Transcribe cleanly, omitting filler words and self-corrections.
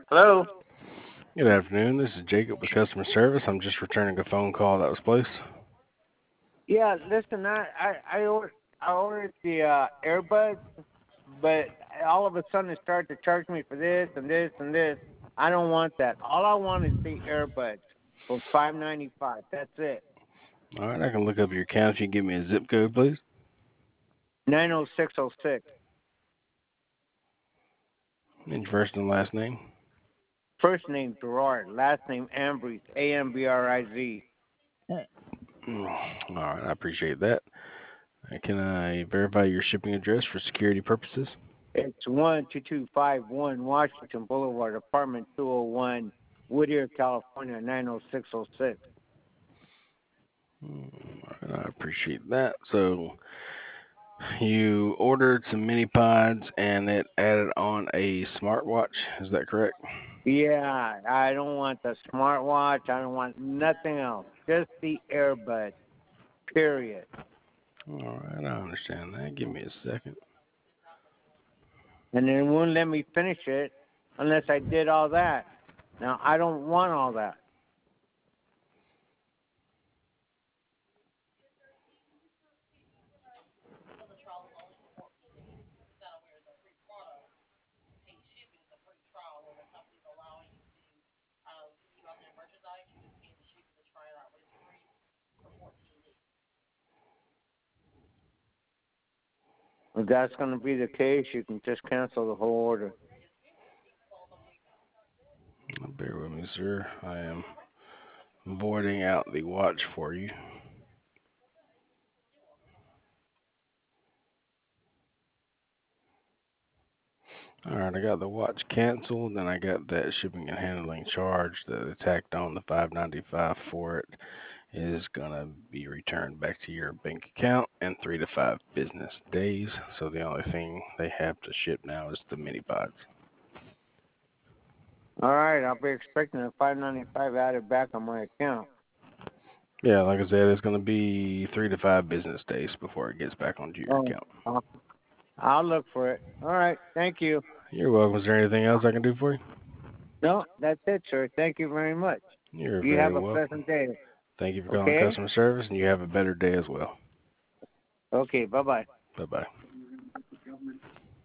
Hello? Good afternoon. This is Jacob with customer service. I'm just returning a phone call that was placed. Yeah, listen, I ordered the earbuds, but all of a sudden it started to charge me for this and this and this. I don't want that. All I want is the earbuds for $5.95. That's it. All right, I can look up your account if you give me a zip code, please. 90606. And your first and last name. First name Gerard, last name Ambriz, Ambriz. All right, I appreciate that. Can I verify your shipping address for security purposes? It's 12251 Washington Boulevard, apartment 201, Whittier, California 90606. All right, I appreciate that. So you ordered some mini pods and it added on a smartwatch. Is that correct? Yeah, I don't want the smartwatch. I don't want nothing else. Just the earbuds. Period. All right, I understand that. Give me a second. And it wouldn't let me finish it unless I did all that. Now I don't want all that. If that's going to be the case, you can just cancel the whole order. Bear with me, sir. I am voiding out the watch for you. All right, I got the watch canceled, and I got that shipping and handling charge that they tacked on the $5.95 for it is gonna be returned back to your bank account in 3 to 5 business days. So the only thing they have to ship now is the mini pods. All right, I'll be expecting the $5.95 added back on my account. Yeah, like I said, it's gonna be 3 to 5 business days before it gets back onto your Oh, account. I'll look for it. All right, thank you. You're welcome. Is there anything else I can do for you? No, that's it, sir. Thank you very much. You're You very have a welcome. pleasant day. Thank you for calling Okay? customer service, and you have a better day as well. Okay, bye bye. Bye bye.